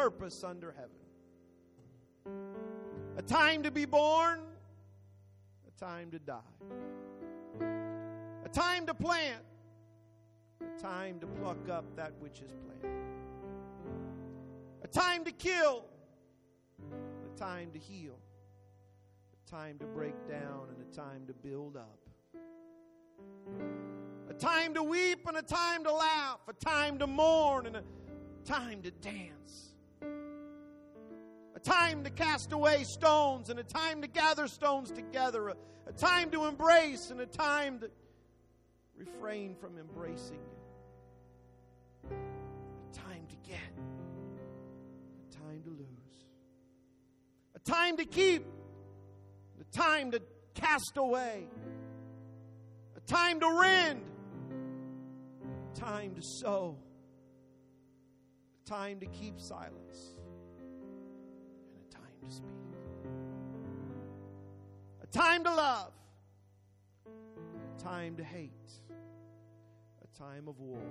purpose under heaven. A time to be born, a time to die. A time to plant, a time to pluck up that which is planted. A time to kill, a time to heal. A time to break down and a time to build up. A time to weep and a time to laugh. A time to mourn and a time to dance. A time to cast away stones and a time to gather stones together. A time to embrace and a time to refrain from embracing. A time to get, a time to lose. A time to keep, a time to cast away. A time to rend, a time to sow. A time to keep silence. To speak. A time to love, a time to hate, a time of war,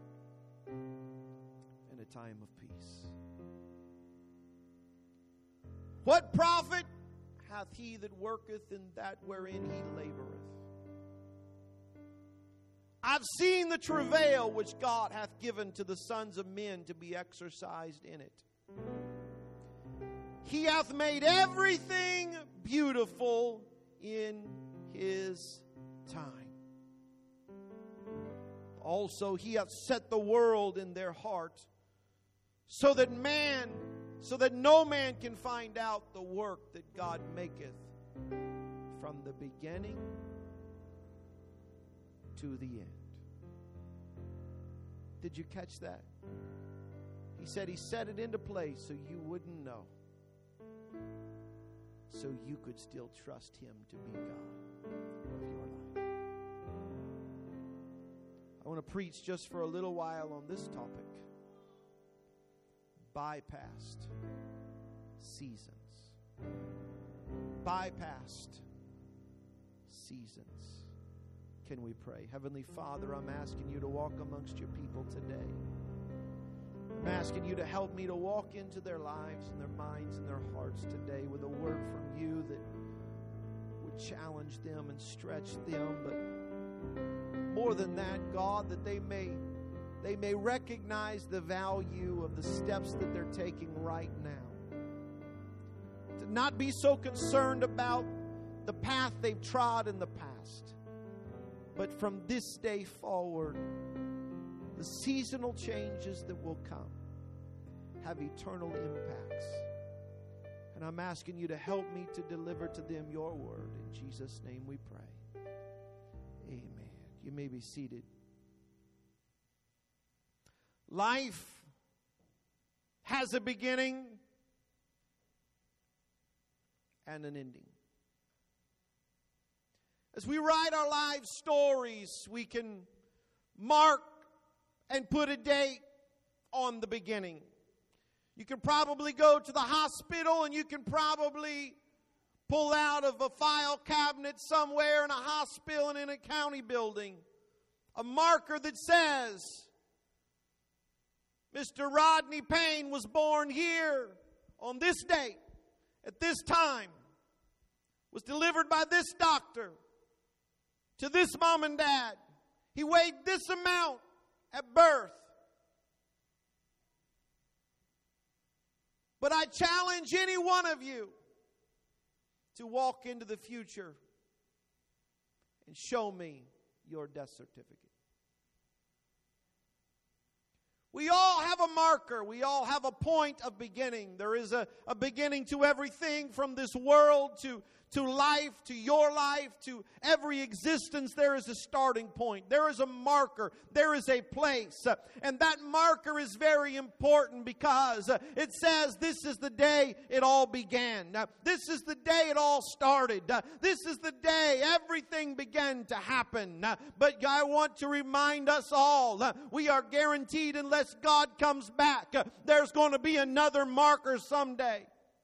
and a time of peace. What profit hath he that worketh in that wherein he laboreth? I've seen the travail which God hath given to the sons of men to be exercised in it. He hath made everything beautiful in His time. Also, He hath set the world in their heart, so that no man can find out the work that God maketh from the beginning to the end. Did you catch that? He said He set it into place so you wouldn't know. So you could still trust Him to be God of your life. I want to preach just for a little while on this topic. Bypassed seasons. Bypassed seasons. Can we pray? Heavenly Father, I'm asking you to walk amongst your people today. I'm asking you to help me to walk into their lives and their minds and their hearts today with a word from you that would challenge them and stretch them. But more than that, God, that they may recognize the value of the steps that they're taking right now. To not be so concerned about the path they've trod in the past, but from this day forward, the seasonal changes that will come have eternal impacts. And I'm asking you to help me to deliver to them your word. In Jesus' name we pray. Amen. You may be seated. Life has a beginning and an ending. As we write our life stories, we can mark and put a date on the beginning. You can probably go to the hospital and you can probably pull out of a file cabinet somewhere in a hospital and in a county building a marker that says, Mr. Rodney Payne was born here on this date, at this time, was delivered by this doctor, to this mom and dad. He weighed this amount at birth. But I challenge any one of you to walk into the future and show me your death certificate. We all have a marker. We all have a point of beginning. There is a beginning to everything from this world to life, to your life, to every existence. There is a starting point. There is a marker. There is a place. And that marker is very important because it says this is the day it all began. This is the day it all started. This is the day everything began to happen. But I want to remind us all, we are guaranteed unless God comes back, there's going to be another marker someday.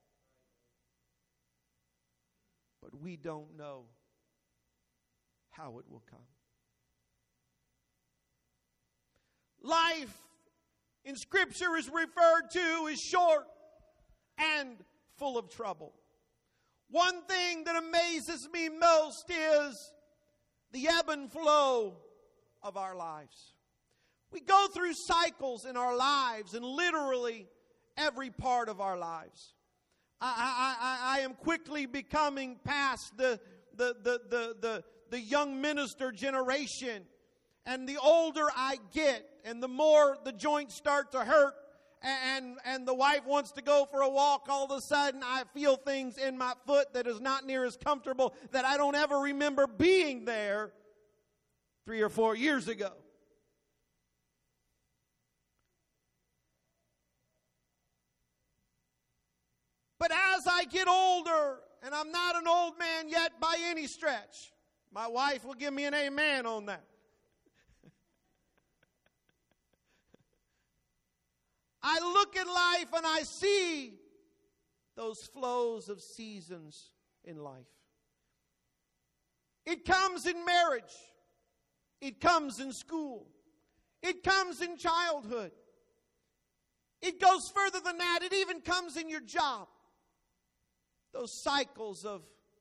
But we don't know how it will come. Life in Scripture is referred to as short and full of trouble. One thing that amazes me most is the ebb and flow of our lives. We go through cycles in our lives, in literally every part of our lives. I am quickly becoming past the young minister generation. And the older I get, and the more the joints start to hurt, and the wife wants to go for a walk, all of a sudden I feel things in my foot that is not near as comfortable that I don't ever remember being there 3 or 4 years ago. But as I get older, and I'm not an old man yet by any stretch, my wife will give me an amen on that. I look at life and I see those flows of seasons in life. It comes in marriage. It comes in school. It comes in childhood. It goes further than that. It even comes in your job. Those cycles of,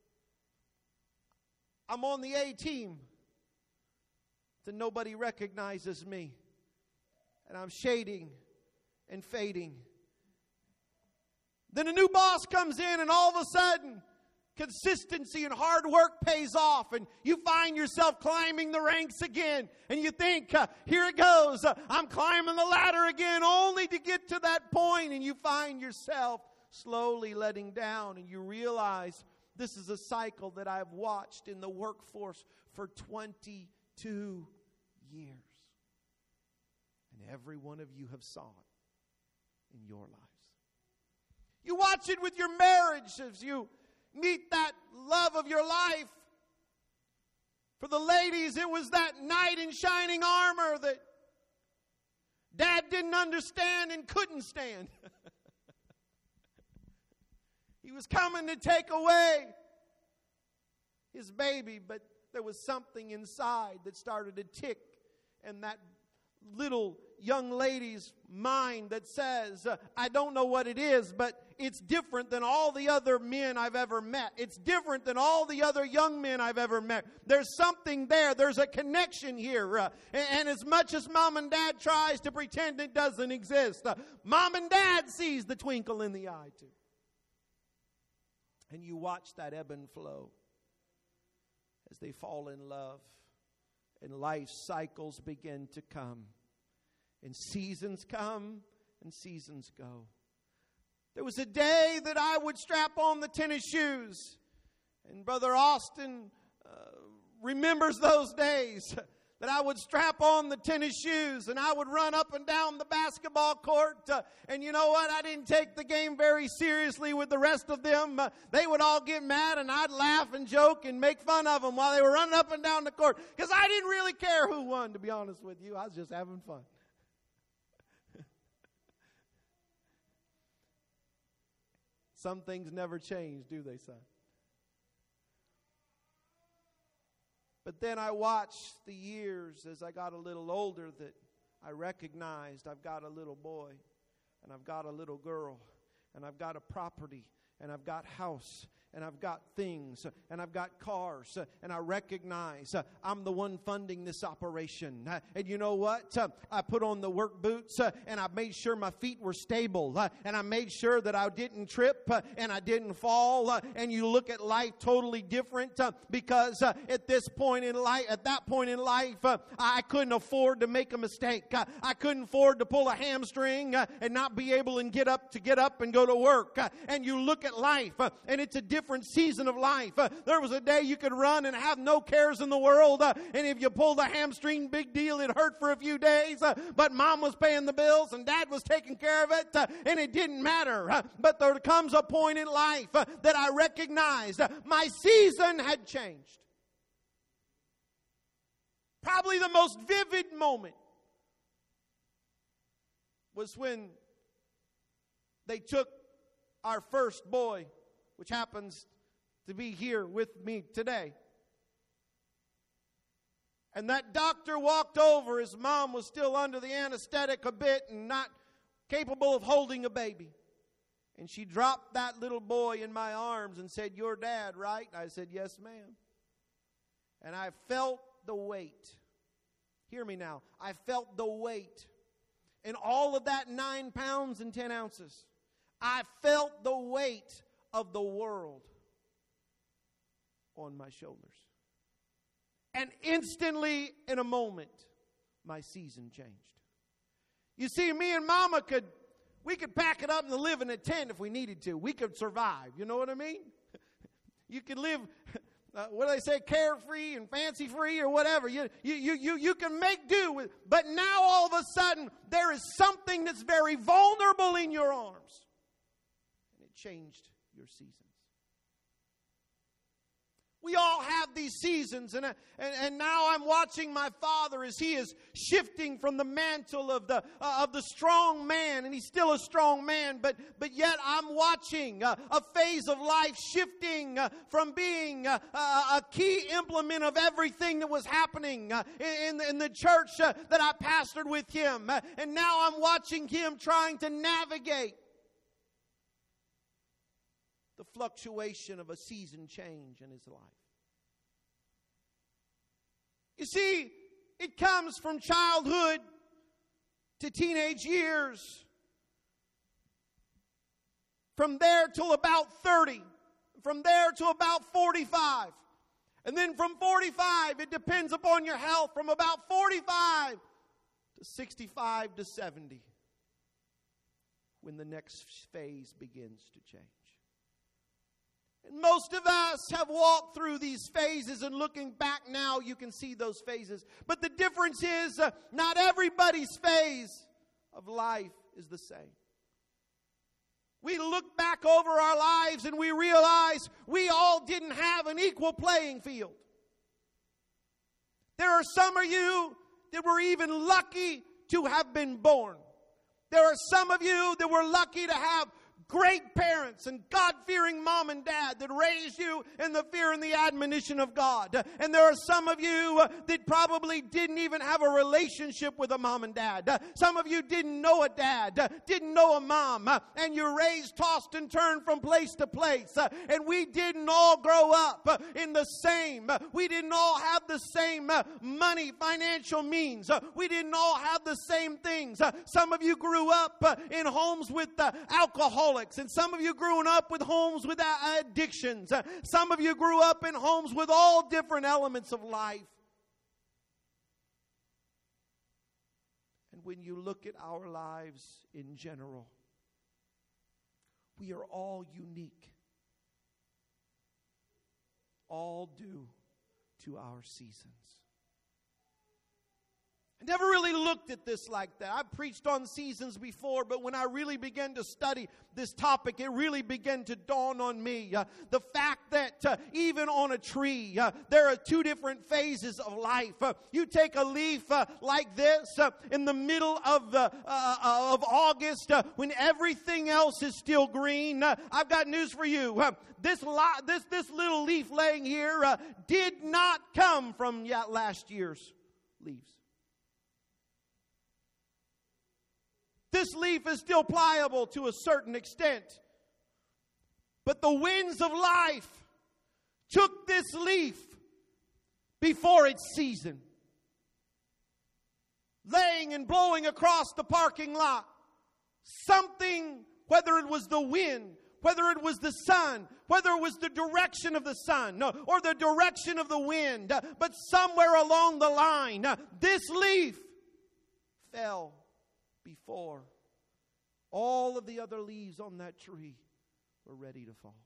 I'm on the A team, then nobody recognizes me, and I'm shading and fading. Then a new boss comes in, and all of a sudden, consistency and hard work pays off, and you find yourself climbing the ranks again, and you think, here it goes, I'm climbing the ladder again, only to get to that point, and you find yourself slowly letting down, and you realize this is a cycle that I've watched in the workforce for 22 years. And every one of you have saw it in your lives. You watch it with your marriage as you meet that love of your life. For the ladies, it was that knight in shining armor that Dad didn't understand and couldn't stand. He was coming to take away his baby, but there was something inside that started to tick in that little young lady's mind that says, I don't know what it is, but it's different than all the other men I've ever met. It's different than all the other young men I've ever met. There's something there. There's a connection here. And as much as Mom and Dad tries to pretend it doesn't exist, Mom and Dad sees the twinkle in the eye too. And you watch that ebb and flow as they fall in love and life cycles begin to come. And seasons come and seasons go. There was a day that I would strap on the tennis shoes. And Brother Austin remembers those days. That I would strap on the tennis shoes and I would run up and down the basketball court. And you know what? I didn't take the game very seriously with the rest of them. They would all get mad and I'd laugh and joke and make fun of them while they were running up and down the court. Because I didn't really care who won, to be honest with you. I was just having fun. Some things never change, do they, son? But then I watched the years as I got a little older that I recognized I've got a little boy and I've got a little girl and I've got a property and I've got house and I've got things and I've got cars and I recognize I'm the one funding this operation. And you know what? I put on the work boots and I made sure my feet were stable and I made sure that I didn't trip and I didn't fall. And you look at life totally different because at that point in life, I couldn't afford to make a mistake. I couldn't afford to pull a hamstring and not be able to get up and go to work. And you look at life and it's a different season of life. There was a day you could run and have no cares in the world, and if you pulled a hamstring, big deal, it hurt for a few days, but Mom was paying the bills and Dad was taking care of it, and it didn't matter. But there comes a point in life that I recognized my season had changed. Probably the most vivid moment was when they took our first boy, which happens to be here with me today. And that doctor walked over. His mom was still under the anesthetic a bit and not capable of holding a baby. And she dropped that little boy in my arms and said, "Your dad, right?" I said, "Yes, ma'am." And I felt the weight. Hear me now. I felt the weight. And all of that 9 pounds and 10 ounces. I felt the weight of the world on my shoulders. And instantly, in a moment, my season changed. You see, me and Mama we could pack it up and live in a tent if we needed to. We could survive. You know what I mean? You could live, what do they say, carefree and fancy free or whatever. You can make do with. But now all of a sudden, there is something that's very vulnerable in your arms. And it changed your seasons. We all have these seasons, and now I'm watching my father as he is shifting from the mantle of the strong man, and he's still a strong man, but yet I'm watching a phase of life shifting from being a key implement of everything that was happening in the church that I pastored with him, and now I'm watching him trying to navigate the fluctuation of a season change in his life. You see, it comes from childhood to teenage years. From there till about 30. From there to about 45. And then from 45, it depends upon your health, from about 45 to 65 to 70. When the next phase begins to change. And most of us have walked through these phases, and looking back now, you can see those phases. But the difference is, not everybody's phase of life is the same. We look back over our lives and we realize we all didn't have an equal playing field. There are some of you that were even lucky to have been born. There are some of you that were lucky to have great parents and God-fearing mom and dad that raised you in the fear and the admonition of God. And there are some of you that probably didn't even have a relationship with a mom and dad. Some of you didn't know a dad, didn't know a mom, and you're raised, tossed, and turned from place to place. And we didn't all grow up in the same. We didn't all have the same money, financial means. We didn't all have the same things. Some of you grew up in homes with alcoholics. And some of you grew up with homes with addictions. Some of you grew up in homes with all different elements of life. And when you look at our lives in general, we are all unique. All due to our seasons. I never really looked at this like that. I've preached on seasons before, but when I really began to study this topic, it really began to dawn on me. The fact that even on a tree, there are two different phases of life. You take a leaf like this in the middle of August, when everything else is still green. I've got news for you. This little leaf laying here did not come from last year's leaves. This leaf is still pliable to a certain extent. But the winds of life took this leaf before its season. Laying and blowing across the parking lot. Something, whether it was the wind, whether it was the sun, whether it was the direction of the sun or the direction of the wind, but somewhere along the line, this leaf fell before all of the other leaves on that tree were ready to fall.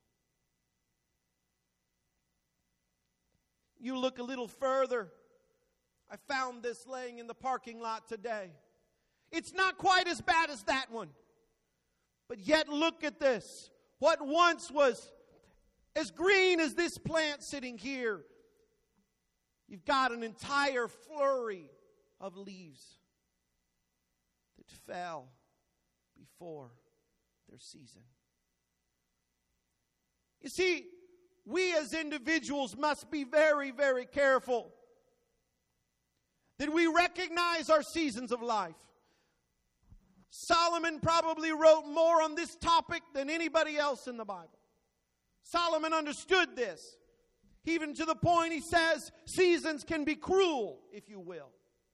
You look a little further. I found this laying in the parking lot today. It's not quite as bad as that one. But yet look at this. What once was as green as this plant sitting here, you've got an entire flurry of leaves that fell before their season. You see, we as individuals must be very, very careful that we recognize our seasons of life. Solomon probably wrote more on this topic than anybody else in the Bible. Solomon understood this, even to the point he says seasons can be cruel, if you will.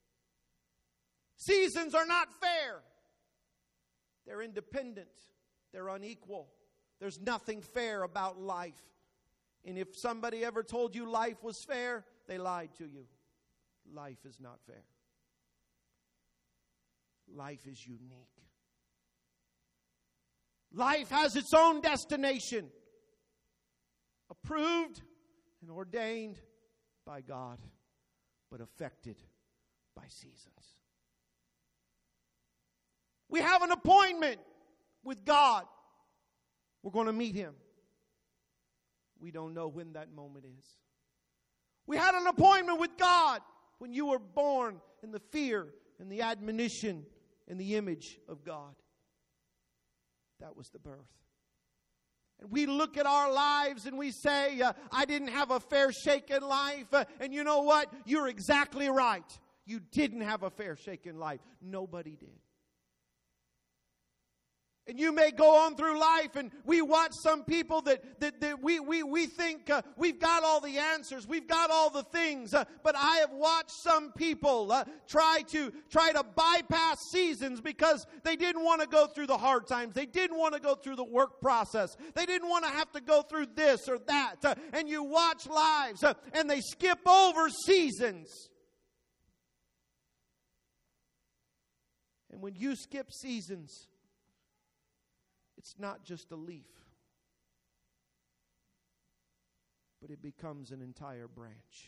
Seasons are not fair. They're independent. They're unequal. There's nothing fair about life. And if somebody ever told you life was fair, they lied to you. Life is not fair. Life is unique. Life has its own destination, approved and ordained by God, but affected by seasons. We have an appointment with God. We're going to meet Him. We don't know when that moment is. We had an appointment with God when you were born in the fear and the admonition and the image of God. That was the birth. And we look at our lives and we say, I didn't have a fair shake in life. And you know what? You're exactly right. You didn't have a fair shake in life. Nobody did. And you may go on through life and we watch some people that we think we've got all the answers. We've got all the things. But I have watched some people try to bypass seasons because they didn't want to go through the hard times. They didn't want to go through the work process. They didn't want to have to go through this or that. And you watch lives and they skip over seasons. And when you skip seasons, it's not just a leaf, but it becomes an entire branch.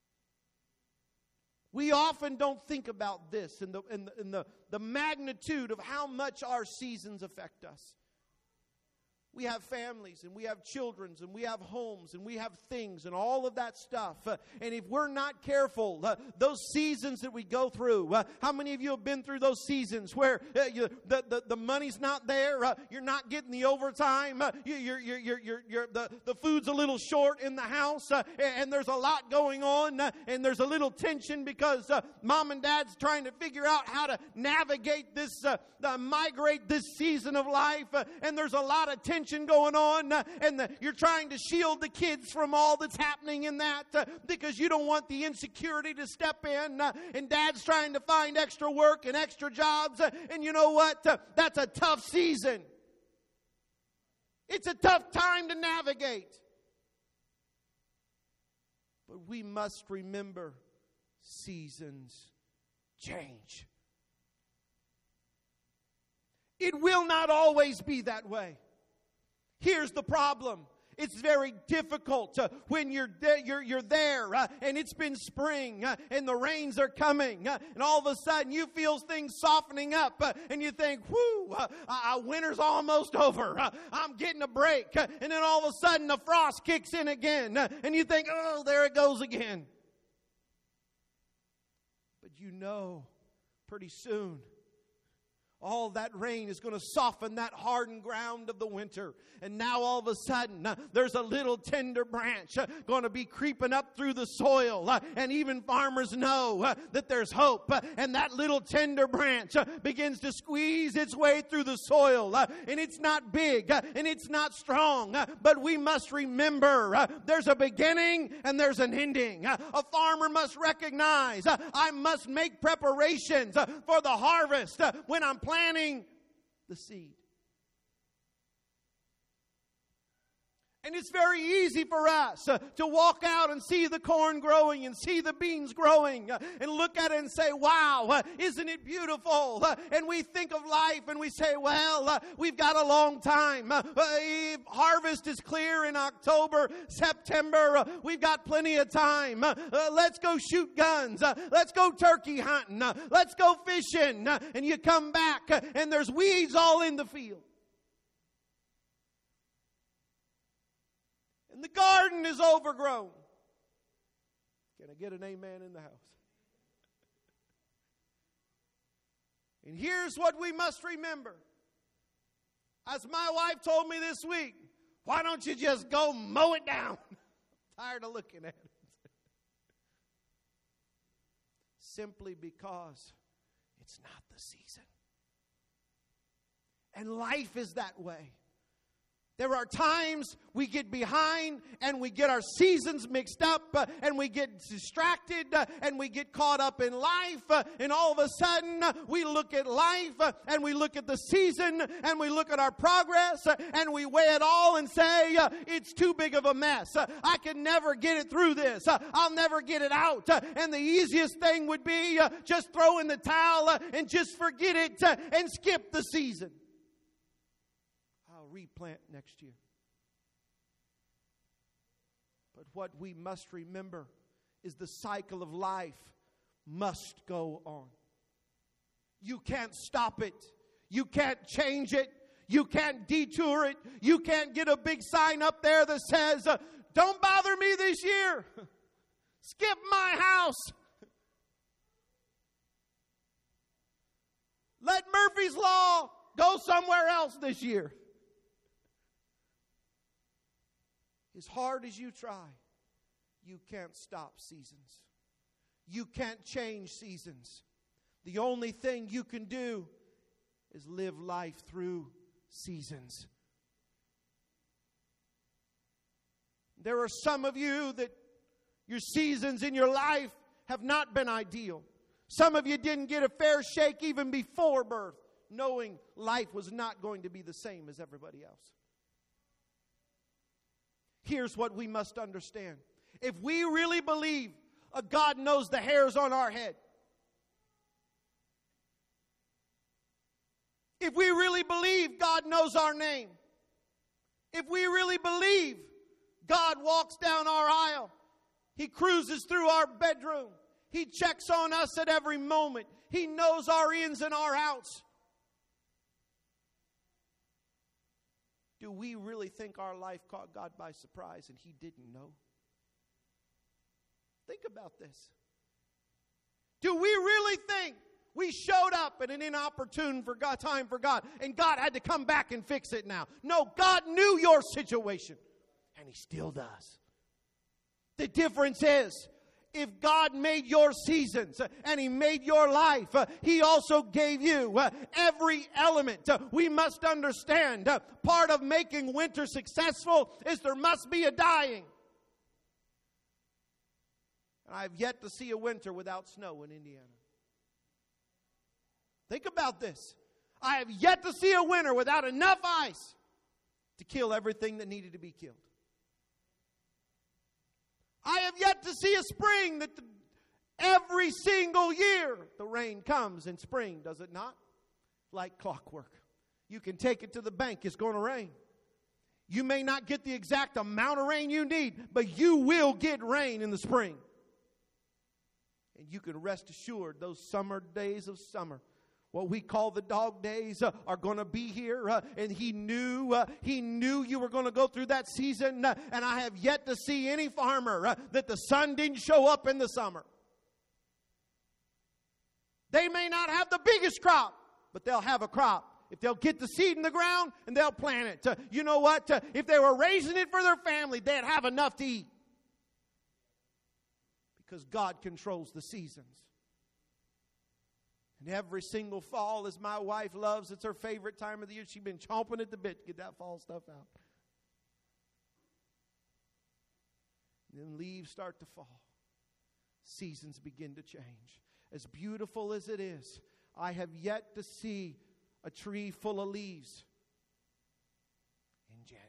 We often don't think about this and the magnitude of how much our seasons affect us. We have families and we have children and we have homes and we have things and all of that stuff. And if we're not careful, those seasons that we go through, how many of you have been through those seasons where the money's not there, you're not getting the overtime, the food's a little short in the house, and there's a lot going on, and there's a little tension because mom and dad's trying to figure out how to navigate this, migrate this season of life, and there's a lot of tension going on, and you're trying to shield the kids from all that's happening in that because you don't want the insecurity to step in, and dad's trying to find extra work and extra jobs, and you know what? That's a tough season. It's a tough time to navigate. But we must remember seasons change. It will not always be that way. Here's the problem. It's very difficult when you're there and it's been spring and the rains are coming and all of a sudden you feel things softening up and you think, whoo, winter's almost over. I'm getting a break. And then all of a sudden the frost kicks in again and you think, oh, there it goes again. But you know pretty soon all that rain is going to soften that hardened ground of the winter. And now all of a sudden, there's a little tender branch going to be creeping up through the soil. And even farmers know that there's hope. And that little tender branch begins to squeeze its way through the soil. And it's not big and it's not strong. But we must remember there's a beginning and there's an ending. A farmer must recognize I must make preparations for the harvest when I'm planting the seed. And it's very easy for us to walk out and see the corn growing and see the beans growing and look at it and say, wow, isn't it beautiful? And we think of life and we say, well, we've got a long time. Harvest is clear in October, September. We've got plenty of time. Let's go shoot guns. Let's go turkey hunting. Let's go fishing. And you come back and there's weeds all in the field. The garden is overgrown. Can I get an amen in the house? And here's what we must remember. As my wife told me this week, why don't you just go mow it down? I'm tired of looking at it. Simply because it's not the season. And life is that way. There are times we get behind and we get our seasons mixed up and we get distracted and we get caught up in life and all of a sudden we look at life and we look at the season and we look at our progress and we weigh it all and say, it's too big of a mess. I can never get it through this. I'll never get it out. And the easiest thing would be just throw in the towel and just forget it and skip the season. Replant next year. But what we must remember is the cycle of life must go on. You can't stop it. You can't change it. You can't detour it. You can't get a big sign up there that says, don't bother me this year. Skip my house. Let Murphy's Law go somewhere else this year. As hard as you try, you can't stop seasons. You can't change seasons. The only thing you can do is live life through seasons. There are some of you that your seasons in your life have not been ideal. Some of you didn't get a fair shake even before birth, knowing life was not going to be the same as everybody else. Here's what we must understand. If we really believe God knows the hairs on our head, if we really believe God knows our name, if we really believe God walks down our aisle, He cruises through our bedroom, He checks on us at every moment, He knows our ins and our outs, do we really think our life caught God by surprise and He didn't know? Think about this. Do we really think we showed up at an inopportune time for God and God had to come back and fix it now? No, God knew your situation and He still does. The difference is, if God made your seasons and He made your life, He also gave you every element. We must understand part of making winter successful is there must be a dying. And I have yet to see a winter without snow in Indiana. Think about this. I have yet to see a winter without enough ice to kill everything that needed to be killed. I have yet to see a spring that every single year the rain comes in spring, does it not? Like clockwork. You can take it to the bank, it's going to rain. You may not get the exact amount of rain you need, but you will get rain in the spring. And you can rest assured those summer days of summer, what we call the dog days, are going to be here. And He knew you were going to go through that season. And I have yet to see any farmer that the sun didn't show up in the summer. They may not have the biggest crop, but they'll have a crop. If they'll get the seed in the ground and they'll plant it. You know what? If they were raising it for their family, they'd have enough to eat. Because God controls the seasons. And every single fall, as my wife loves, it's her favorite time of the year. She's been chomping at the bit to get that fall stuff out. And then leaves start to fall. Seasons begin to change. As beautiful as it is, I have yet to see a tree full of leaves in January.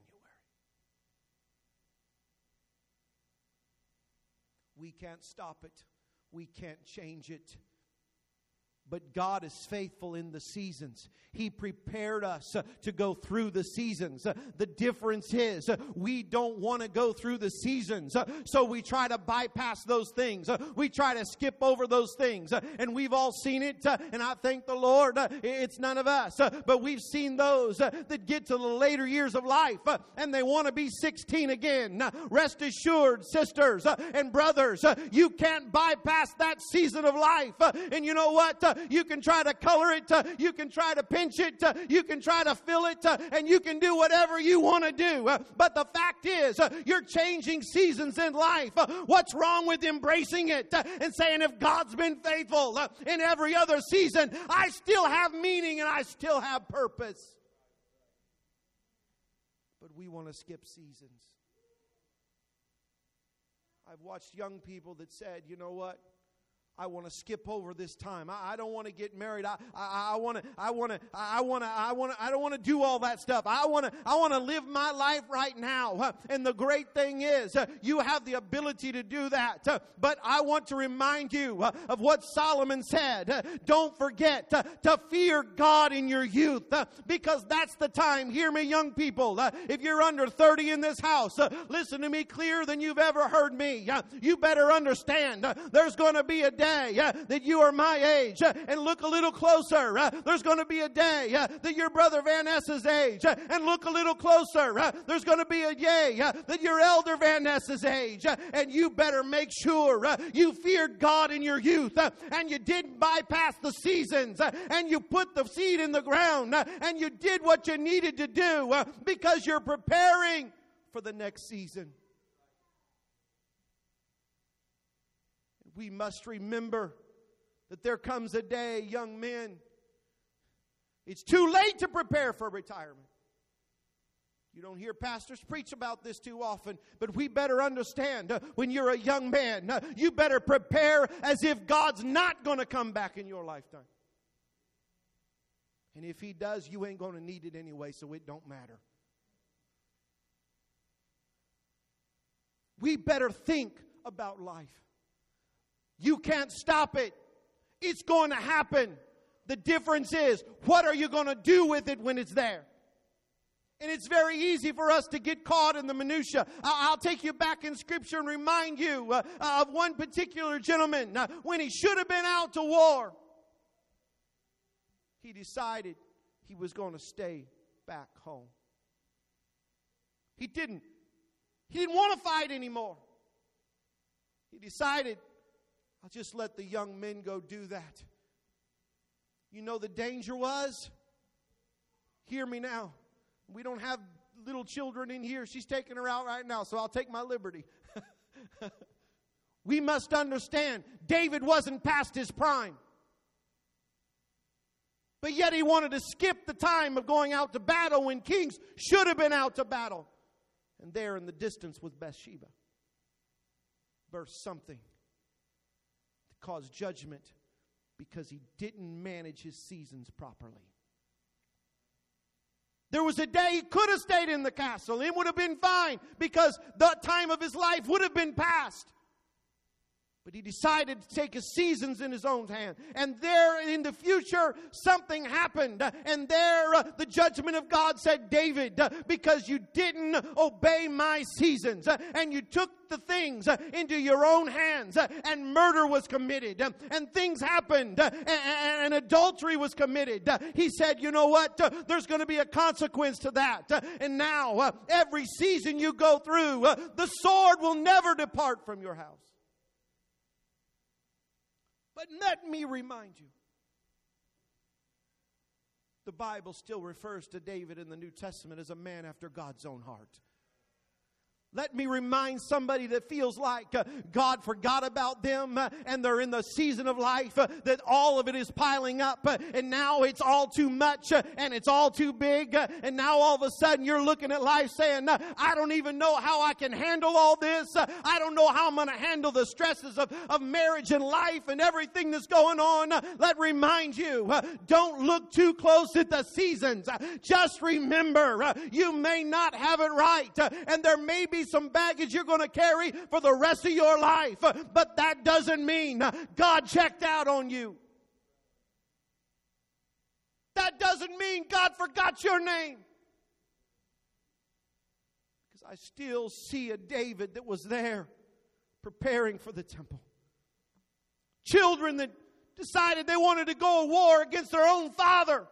We can't stop it. We can't change it. But God is faithful in the seasons. He prepared us to go through the seasons. The difference is we don't want to go through the seasons. So we try to bypass those things. We try to skip over those things. And we've all seen it. And I thank the Lord, it's none of us. But we've seen those that get to the later years of life and they want to be 16 again. Rest assured, sisters and brothers, you can't bypass that season of life. And you know what? You can try to color it, you can try to pinch it, you can try to fill it, and you can do whatever you want to do. But the fact is, you're changing seasons in life. What's wrong with embracing it and saying, if God's been faithful in every other season, I still have meaning and I still have purpose? But we want to skip seasons. I've watched young people that said, you know what? I want to skip over this time. I don't want to get married. I don't want to do all that stuff. I want to live my life right now. And the great thing is, you have the ability to do that. But I want to remind you of what Solomon said. Don't forget to fear God in your youth, because that's the time. Hear me, young people. If you're under 30 in this house, listen to me clearer than you've ever heard me. You better understand there's going to be a day that you are my age, and look a little closer. There's going to be a day that your brother Van Ness's age, and look a little closer. There's going to be a day that your elder Van Ness's age, and you better make sure you feared God in your youth, and you didn't bypass the seasons, and you put the seed in the ground, and you did what you needed to do, because you're preparing for the next season. We must remember that there comes a day, young men, it's too late to prepare for retirement. You don't hear pastors preach about this too often, but we better understand when you're a young man, you better prepare as if God's not going to come back in your lifetime. And if He does, you ain't going to need it anyway, so it don't matter. We better think about life. You can't stop it. It's going to happen. The difference is, what are you going to do with it when it's there? And it's very easy for us to get caught in the minutia. I'll take you back in Scripture and remind you of one particular gentleman. When he should have been out to war, he decided he was going to stay back home. He didn't want to fight anymore. He decided, I'll just let the young men go do that. You know the danger was? Hear me now. We don't have little children in here. She's taking her out right now, so I'll take my liberty. We must understand, David wasn't past his prime. But yet he wanted to skip the time of going out to battle when kings should have been out to battle. And there in the distance was Bathsheba. Burst something to cause judgment because he didn't manage his seasons properly. There was a day he could have stayed in the castle. It would have been fine because the time of his life would have been past. But he decided to take his seasons in his own hand. And there in the future, something happened. And there the judgment of God said, David, because you didn't obey my seasons, and you took the things into your own hands, and murder was committed, and things happened, and adultery was committed. He said, you know what? There's going to be a consequence to that. And now, every season you go through, the sword will never depart from your house. But let me remind you, the Bible still refers to David in the New Testament as a man after God's own heart. Let me remind somebody that feels like God forgot about them and they're in the season of life that all of it is piling up and now it's all too much and it's all too big, and now all of a sudden you're looking at life saying, I don't even know how I can handle all this. I don't know how I'm going to handle the stresses of marriage and life and everything that's going on. Let me remind you, don't look too close at the seasons. Just remember, you may not have it right, and there may be some baggage you're going to carry for the rest of your life, but that doesn't mean God checked out on you. That doesn't mean God forgot your name. Because I still see a David that was there preparing for the temple. Children that decided they wanted to go to war against their own father.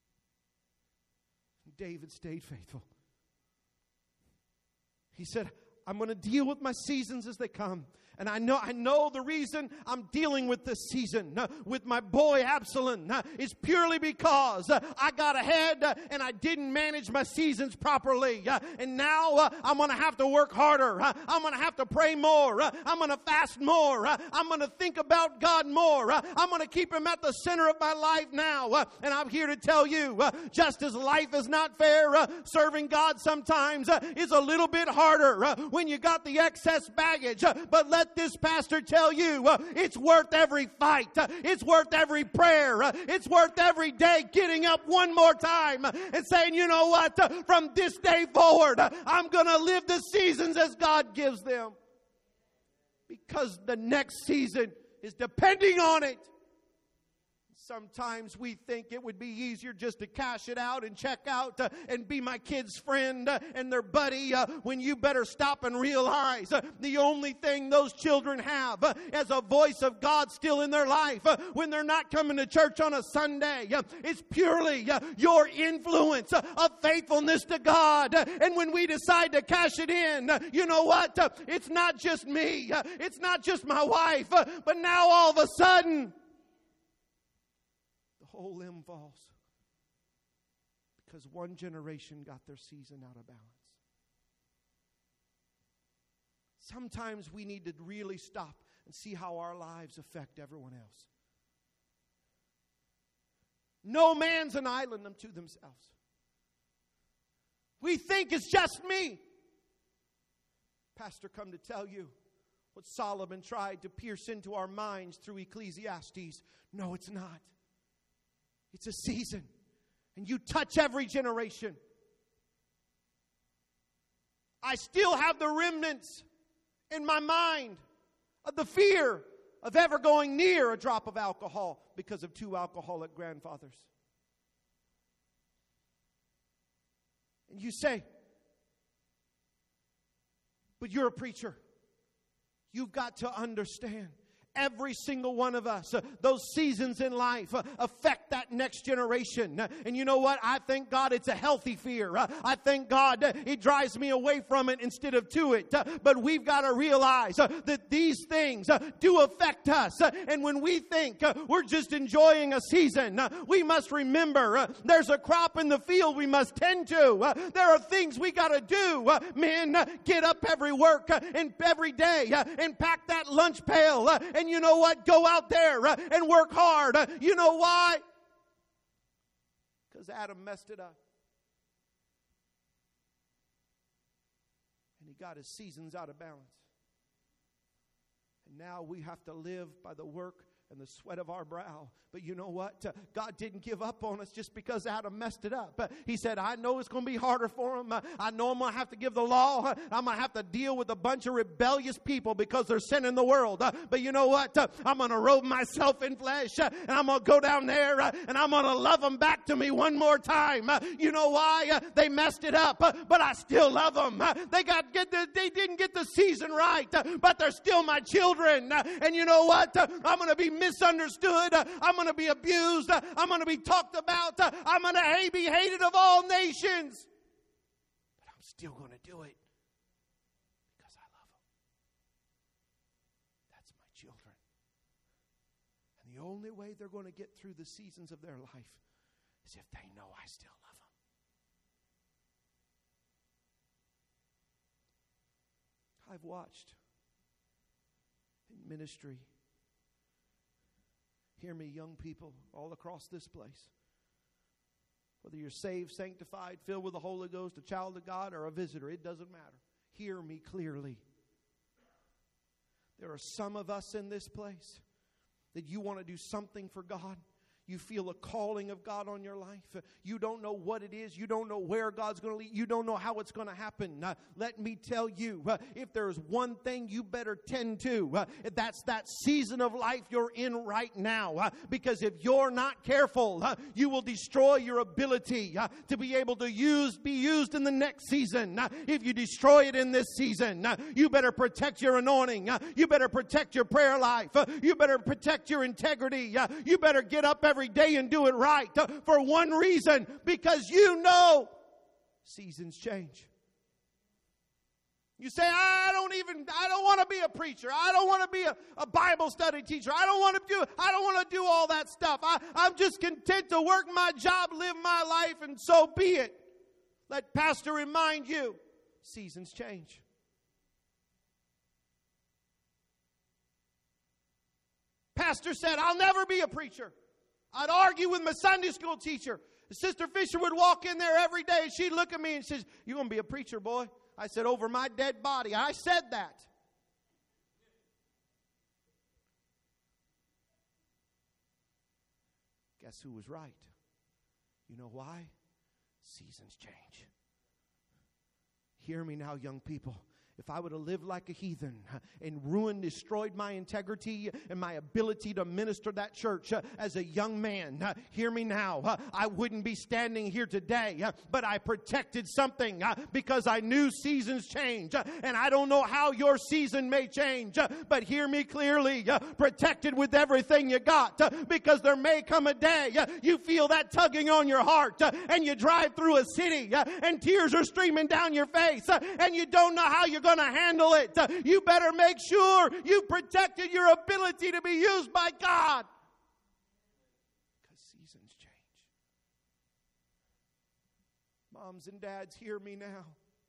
David stayed faithful. He said, I'm going to deal with my seasons as they come. And I know the reason I'm dealing with this season with my boy Absalom is purely because I got ahead and I didn't manage my seasons properly. And now I'm going to have to work harder. I'm going to have to pray more. I'm going to fast more. I'm going to think about God more. I'm going to keep Him at the center of my life now. And I'm here to tell you, just as life is not fair, serving God sometimes is a little bit harder when you got the excess baggage. But let this pastor tell you, it's worth every fight. It's worth every prayer. It's worth every day getting up one more time and saying, you know what, from this day forward, I'm going to live the seasons as God gives them. Because the next season is depending on it. Sometimes we think it would be easier just to cash it out and check out and be my kid's friend and their buddy when you better stop and realize the only thing those children have as a voice of God still in their life when they're not coming to church on a Sunday is purely your influence of faithfulness to God. And when we decide to cash it in, you know what? It's not just me. It's not just my wife. But now all of a sudden, whole limb falls because one generation got their season out of balance. Sometimes we need to really stop and see how our lives affect everyone else. No man's an island unto themselves. We think it's just me. Pastor, come to tell you what Solomon tried to pierce into our minds through Ecclesiastes. No, it's not. It's a season. And you touch every generation. I still have the remnants in my mind of the fear of ever going near a drop of alcohol because of 2 alcoholic grandfathers. And you say, but you're a preacher. You've got to understand. Every single one of us, those seasons in life affect that next generation. And you know what? I thank God it's a healthy fear. I thank God it drives me away from it instead of to it. But we've got to realize that these things do affect us. And when we think we're just enjoying a season, we must remember there's a crop in the field we must tend to. There are things we got to do. Men, get up every day and pack that lunch pail. And you know what? Go out there and work hard. You know why? Because Adam messed it up. And he got his seasons out of balance. And now we have to live by the work and the sweat of our brow. But you know what? God didn't give up on us just because Adam messed it up. He said, I know it's going to be harder for him. I know I'm going to have to give the law. I'm going to have to deal with a bunch of rebellious people because they're sin in the world. But you know what? I'm going to robe myself in flesh. And I'm going to go down there and I'm going to love them back to me one more time. You know why? They messed it up. But I still love them. They didn't get the season right. But they're still my children. And you know what? I'm going to be misunderstood. I'm going to be abused. I'm going to be talked about. I'm going to be hated of all nations. But I'm still going to do it because I love them. That's my children. And the only way they're going to get through the seasons of their life is if they know I still love them. I've watched in ministry. Hear me, young people all across this place. Whether you're saved, sanctified, filled with the Holy Ghost, a child of God, or a visitor, it doesn't matter. Hear me clearly. There are some of us in this place that you want to do something for God. You feel a calling of God on your life. You don't know what it is. You don't know where God's going to lead. You don't know how it's going to happen. Let me tell you, if there's one thing you better tend to, that's that season of life you're in right now. Because if you're not careful, you will destroy your ability to be able to be used in the next season. If you destroy it in this season, you better protect your anointing. You better protect your prayer life. You better protect your integrity. You better get up every day and do it right for one reason, because you know seasons change. You say, I don't want to be a preacher. I don't want to be a Bible study teacher. I don't want to do all that stuff. I'm just content to work my job, live my life, and so be it. Let Pastor remind you, seasons change. Pastor said, I'll never be a preacher. I'd argue with my Sunday school teacher. Sister Fisher would walk in there every day, and she'd look at me and says, you're going to be a preacher, boy. I said, over my dead body. I said that. Guess who was right? You know why? Seasons change. Hear me now, young people. If I would have lived like a heathen and destroyed my integrity and my ability to minister that church as a young man, hear me now, I wouldn't be standing here today. But I protected something because I knew seasons change. And I don't know how your season may change, but hear me clearly, protected with everything you got, because there may come a day you feel that tugging on your heart and you drive through a city and tears are streaming down your face and you don't know how you're going to handle it. You better make sure you protected your ability to be used by God. Because seasons change. Moms and dads, hear me now.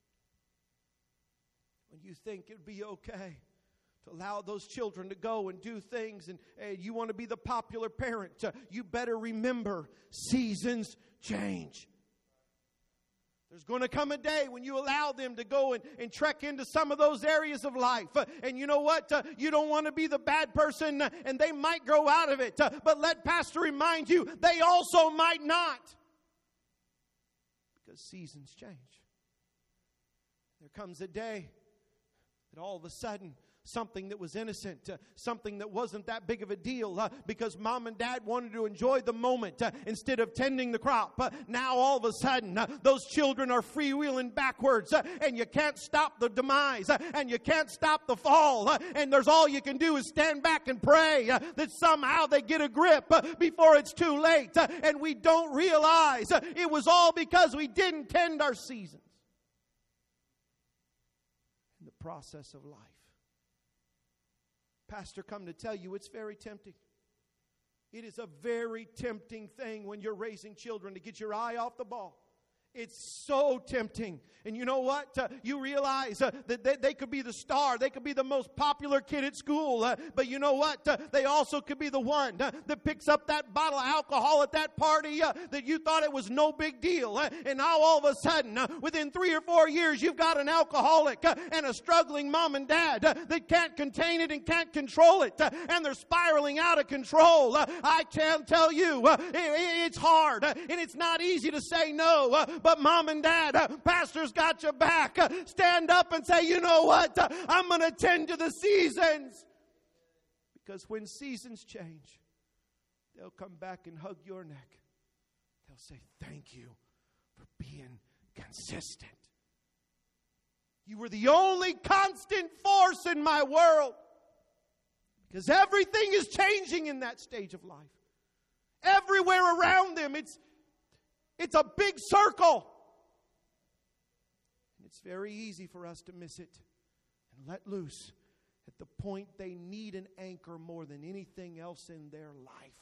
When you think it'd be okay to allow those children to go and do things and you want to be the popular parent, you better remember seasons change. There's going to come a day when you allow them to go and trek into some of those areas of life. And you know what? You don't want to be the bad person, and they might grow out of it. But let Pastor remind you, they also might not. Because seasons change. There comes a day that all of a sudden, something that was innocent, something that wasn't that big of a deal, because mom and dad wanted to enjoy the moment instead of tending the crop. Now all of a sudden, those children are freewheeling backwards, and you can't stop the demise, and you can't stop the fall, and there's all you can do is stand back and pray that somehow they get a grip before it's too late, and we don't realize it was all because we didn't tend our seasons in the process of life. Pastor, come to tell you, it's very tempting. It is a very tempting thing when you're raising children to get your eye off the ball. It's so tempting. And you know what? You realize that they could be the star. They could be the most popular kid at school. But you know what? They also could be the one that picks up that bottle of alcohol at that party that you thought it was no big deal. And now all of a sudden, within 3 or 4 years, you've got an alcoholic and a struggling mom and dad that can't contain it and can't control it. And they're spiraling out of control. I can tell you, it's hard. And it's not easy to say no. But mom and dad, pastor's got your back. Stand up and say, you know what? I'm going to tend to the seasons. Because when seasons change, they'll come back and hug your neck. They'll say, thank you for being consistent. You were the only constant force in my world. Because everything is changing in that stage of life. Everywhere around them, it's a big circle. And it's very easy for us to miss it and let loose at the point they need an anchor more than anything else in their life.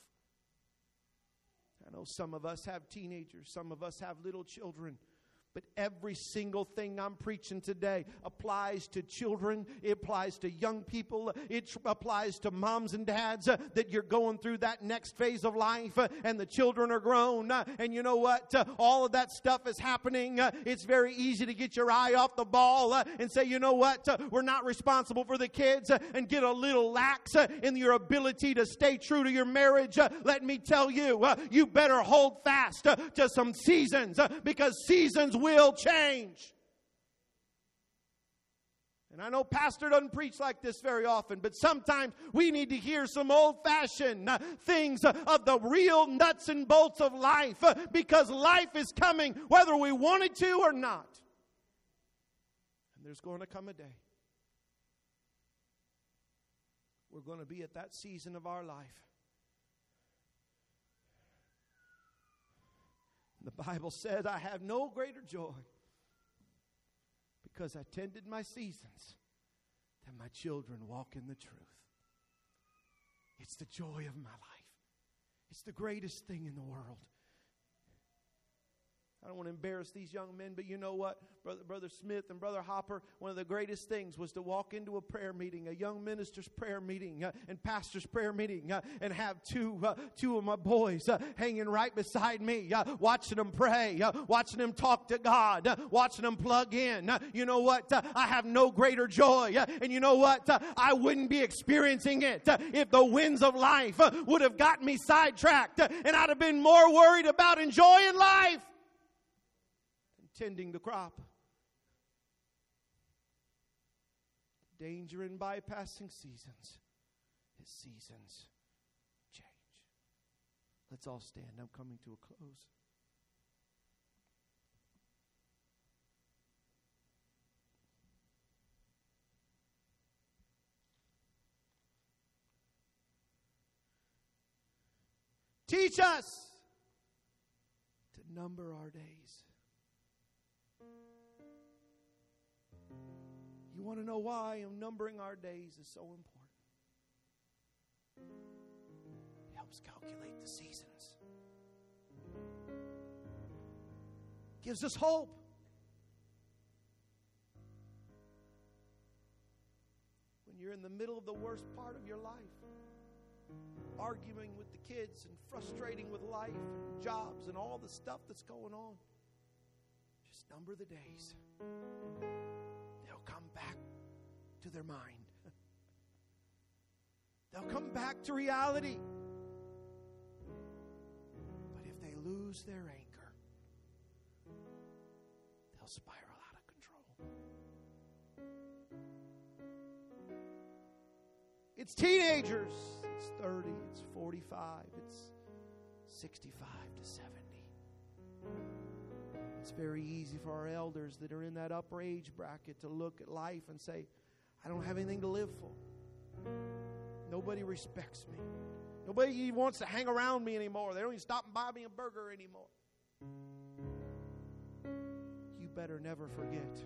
I know some of us have teenagers, some of us have little children. But every single thing I'm preaching today applies to children. It applies to young people. It applies to moms and dads that you're going through that next phase of life and the children are grown. And you know what? All of that stuff is happening. It's very easy to get your eye off the ball and say, you know what? We're not responsible for the kids and get a little lax in your ability to stay true to your marriage. Let me tell you, you better hold fast to some seasons because seasons will change. And I know pastor doesn't preach like this very often, but sometimes we need to hear some old-fashioned things of the real nuts and bolts of life, because life is coming whether we want it to or not. And there's going to come a day we're going to be at that season of our life. The Bible says, I have no greater joy because I tended my seasons, that my children walk in the truth. It's the joy of my life. It's the greatest thing in the world. I don't want to embarrass these young men, but you know what? Brother Smith and Brother Hopper, one of the greatest things was to walk into a prayer meeting, a young minister's prayer meeting, and pastor's prayer meeting, and have two of my boys hanging right beside me, watching them pray, watching them talk to God, watching them plug in. You know what? I have no greater joy. And you know what? I wouldn't be experiencing it if the winds of life would have gotten me sidetracked, and I'd have been more worried about enjoying life, tending the crop. The danger in bypassing seasons is seasons change. Let's all stand. I'm coming to a close. Teach us to number our days. You want to know why numbering our days is so important? It helps calculate the seasons. Gives us hope. When you're in the middle of the worst part of your life, arguing with the kids and frustrating with life and jobs and all the stuff that's going on, just number the days. Come back to their mind. They'll come back to reality. But if they lose their anchor, they'll spiral out of control. It's teenagers. It's 30. It's 45. It's 65 to 70. It's very easy for our elders that are in that upper age bracket to look at life and say, I don't have anything to live for. Nobody respects me. Nobody even wants to hang around me anymore. They don't even stop and buy me a burger anymore. You better never forget,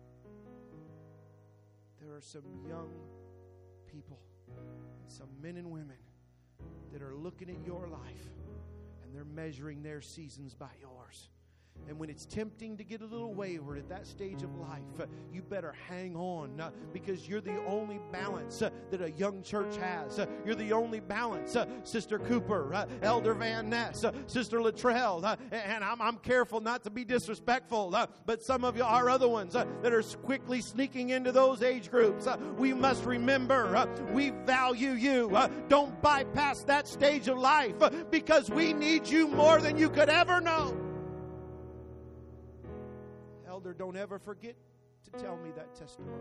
there are some young people, some men and women that are looking at your life and they're measuring their seasons by yours. And when it's tempting to get a little wayward at that stage of life, you better hang on because you're the only balance that a young church has. You're the only balance. Sister Cooper, Elder Van Ness, Sister Luttrell, and I'm careful not to be disrespectful, but some of you are other ones that are quickly sneaking into those age groups. We must remember we value you. Don't bypass that stage of life because we need you more than you could ever know. Elder, don't ever forget to tell me that testimony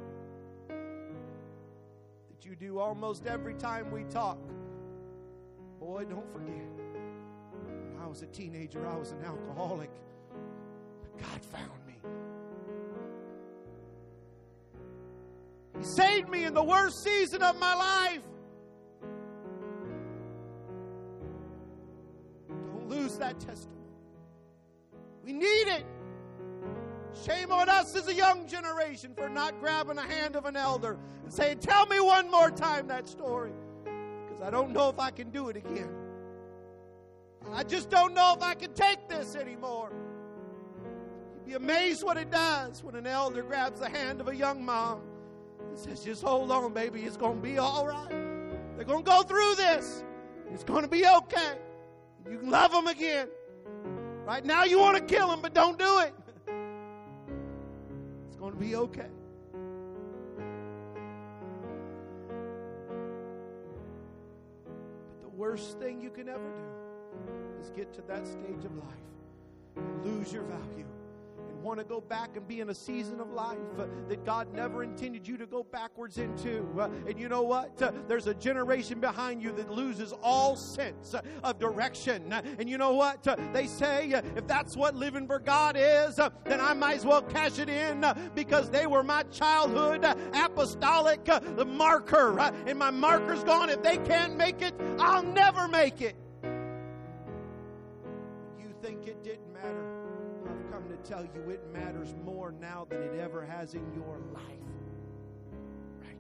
that you do almost every time we talk. Boy, don't forget. When I was a teenager, I was an alcoholic. But God found me. He saved me in the worst season of my life. Don't lose that testimony. We need it. Shame on us as a young generation for not grabbing the hand of an elder and saying, tell me one more time that story. Because I don't know if I can do it again. I just don't know if I can take this anymore. You'd be amazed what it does when an elder grabs the hand of a young mom and says, just hold on, baby. It's going to be all right. They're going to go through this. It's going to be okay. You can love them again. Right now you want to kill them, but don't do it. It's going to be okay. But the worst thing you can ever do is get to that stage of life and lose your value and want to go back and be in a season of life that God never intended you to go backwards into. And you know what? There's a generation behind you that loses all sense of direction. And you know what? They say, if that's what living for God is, then I might as well cash it in because they were my childhood apostolic marker. And my marker's gone. If they can't make it, I'll never make it. You think it didn't matter. I've come to tell you it matters more now than it ever has in your life right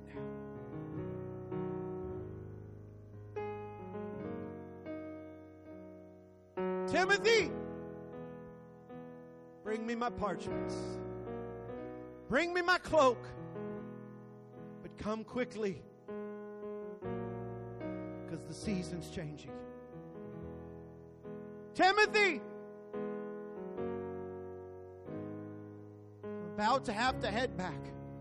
now. Timothy, bring me my parchments. Bring me my cloak. But come quickly, because the season's changing. Timothy, I'm about to have to head back.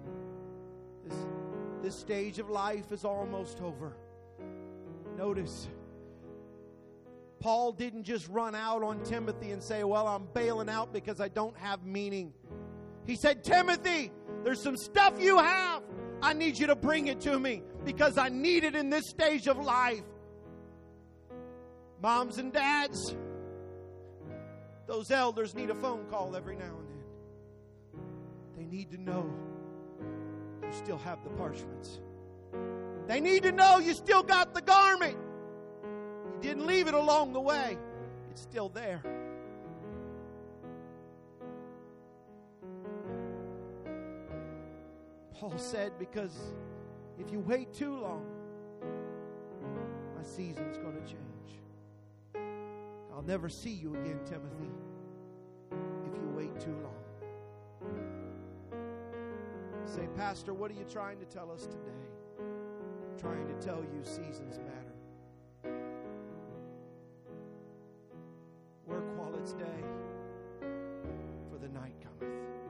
This stage of life is almost over. Notice, Paul didn't just run out on Timothy and say, well, I'm bailing out because I don't have meaning. He said, Timothy, there's some stuff you have. I need you to bring it to me because I need it in this stage of life. Moms and dads, those elders need a phone call every now and then. They need to know you still have the parchments. They need to know you still got the garment. You didn't leave it along the way. It's still there. Paul said, because if you wait too long, my season's going to change. I'll never see you again, Timothy, if you wait too long. Say, Pastor, what are you trying to tell us today? I'm trying to tell you seasons matter. Work while it's day, for the night cometh.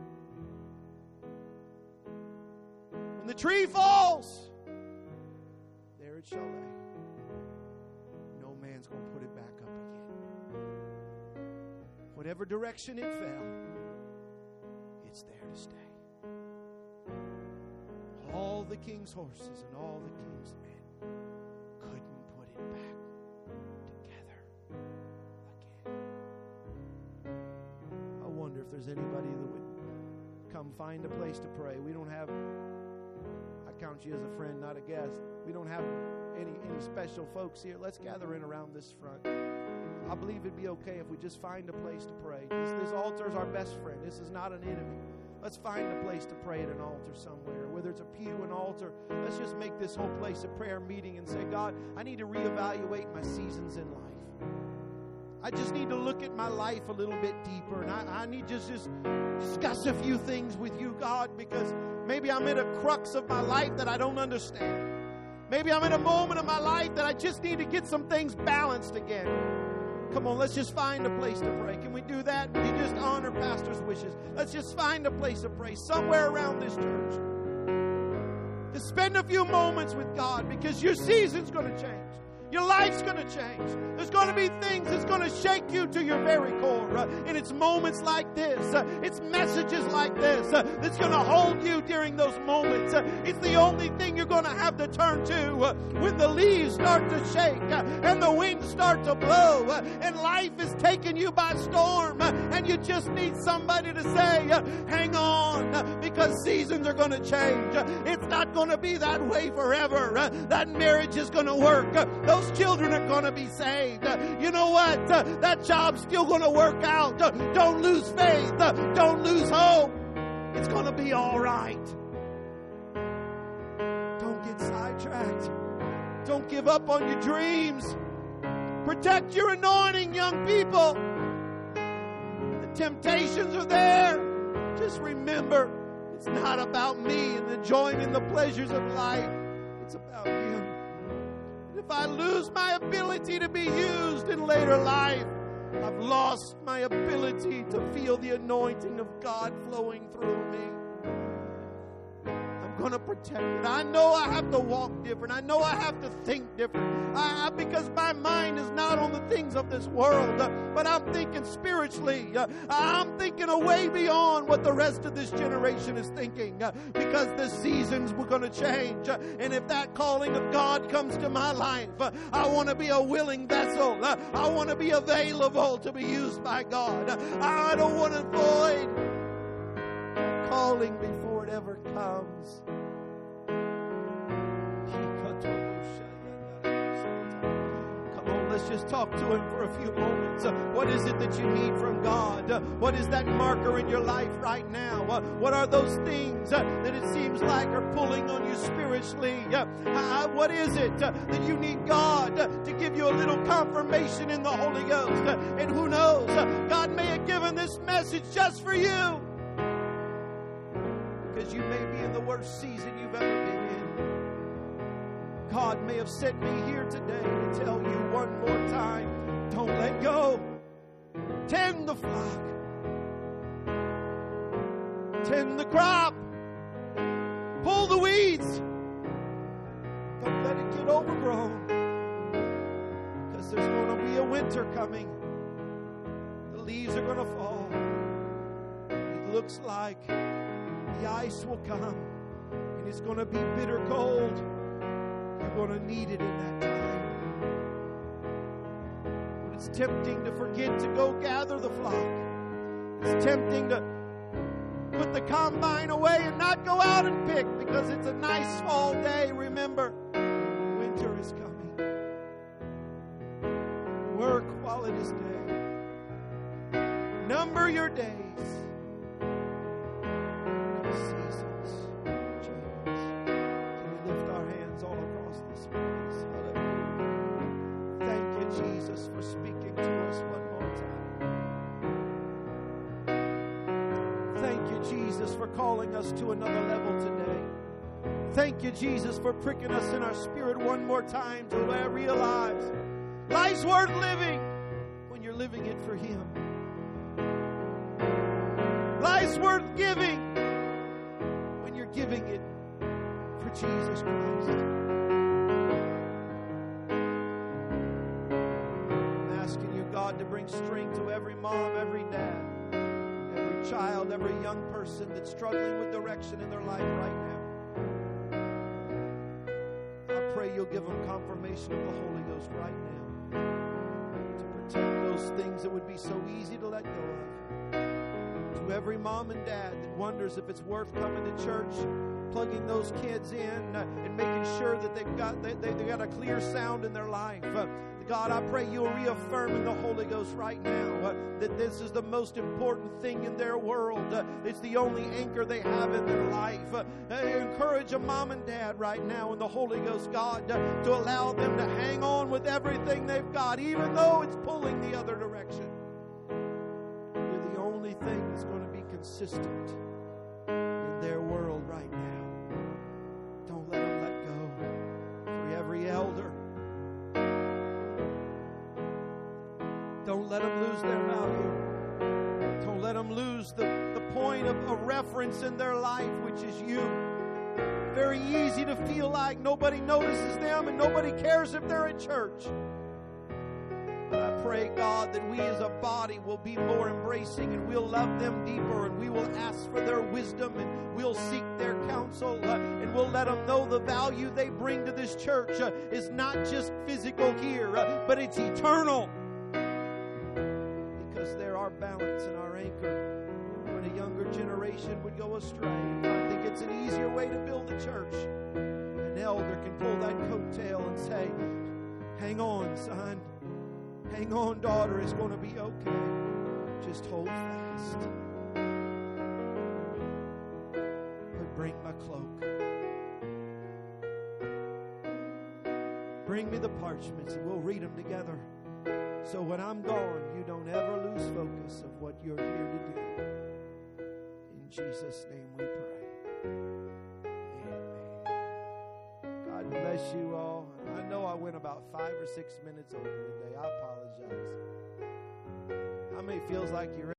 When the tree falls, there it shall lay. No man's going to put it back up again. Whatever direction it fell, it's there to stay. All the king's horses and all the king's men couldn't put it back together again. I wonder if there's anybody that would come find a place to pray. We don't have, I count you as a friend, not a guest. We don't have any special folks here. Let's gather in around this front. I believe it'd be okay if we just find a place to pray. This altar is our best friend. This is not an enemy. Let's find a place to pray at an altar somewhere. Whether it's a pew, an altar, let's just make this whole place a prayer meeting and say, God, I need to reevaluate my seasons in life. I just need to look at my life a little bit deeper. And I need to just discuss a few things with you, God, because maybe I'm in a crux of my life that I don't understand. Maybe I'm in a moment of my life that I just need to get some things balanced again. Come on, let's just find a place to pray. Can we do that? Would you just honor Pastor's wishes? Let's just find a place to pray somewhere around this church. To spend a few moments with God, because your season's going to change. Your life's going to change. There's going to be things that's going to shake you to your very core. And it's moments like this. It's messages like this that's going to hold you during those moments. It's the only thing you're going to have to turn to when the leaves start to shake and the winds start to blow and life is taking you by storm and you just need somebody to say, hang on, because seasons are going to change. It's not going to be that way forever. That marriage is going to work. Those children are going to be saved. You know what? That job's still going to work out. Don't lose faith. Don't lose hope. It's going to be all right. Don't get sidetracked. Don't give up on your dreams. Protect your anointing, young people. The temptations are there. Just remember, it's not about me and enjoying in the pleasures of life. It's about Him. If I lose my ability to be used in later life, I've lost my ability to feel the anointing of God flowing through me. I'm going to protect it. I know I have to walk different. I know I have to think different. Because my mind is not on the things of this world, but I'm thinking spiritually. I'm thinking way beyond what the rest of this generation is thinking, because the seasons were going to change. And if that calling of God comes to my life, I want to be a willing vessel. I want to be available to be used by God. I don't want to avoid calling before it ever comes. Come on, let's Let's just talk to Him for a few moments. What is it that you need from God? What is that marker in your life right now? What are those things that it seems like are pulling on you spiritually? What is it that you need God to give you a little confirmation in the Holy Ghost? And who knows, God may have given this message just for you, because you may be in the worst season you've ever been in. God may have sent me here today to tell you one more time, don't let go. Tend the flock. Tend the crop. Pull the weeds. Don't let it get overgrown, because there's going to be a winter coming. The leaves are going to fall. It looks like the ice will come, and it's going to be bitter cold. You're going to need it in that time. When it's tempting to forget to go gather the flock, it's tempting to put the combine away and not go out and pick because it's a nice fall day. Remember, winter is coming. Work while it is day. Number your days. Seasons change. Can we lift our hands all across this place? Hallelujah. Thank you, Jesus, for speaking to us one more time. Thank you, Jesus, for calling us to another level today. Thank you, Jesus, for pricking us in our spirit one more time to realize life's worth living when you're living it for Him. Life's worth giving when you're giving it for Jesus Christ. I'm asking you, God, to bring strength to every mom, every dad, every child, every young person that's struggling with direction in their life right now. I pray you'll give them confirmation of the Holy Ghost right now to protect those things that would be so easy to let go of. To every mom and dad that wonders if it's worth coming to church, plugging those kids in and making sure that they've got a clear sound in their life. God, I pray you'll reaffirm in the Holy Ghost right now that this is the most important thing in their world. It's the only anchor they have in their life. Encourage a mom and dad right now in the Holy Ghost, God, to allow them to hang on with everything they've got, even though it's pulling the other direction. You're the only thing that's going to be consistent in their world right now. Don't let them let go. For every elder, don't let them lose their value. Don't let them lose the point of reference in their life, which is you. Very easy to feel like nobody notices them and nobody cares if they're at church. But I pray, God, that we as a body will be more embracing and we'll love them deeper and we will ask for their wisdom and we'll seek their counsel and we'll let them know the value they bring to this church is not just physical here, but it's eternal. Because they're our balance and our anchor when a younger generation would go astray. I think it's an easier way to build a church. An elder can pull that coattail and say, hang on, son. Hang on, daughter. It's going to be okay. Just hold fast. But bring my cloak. Bring me the parchments and we'll read them together. So when I'm gone, you don't ever lose focus of what you're here to do. In Jesus' name we pray. Amen. God bless you all. I know I went about 5 or 6 minutes over today. I apologize. How many feels like you're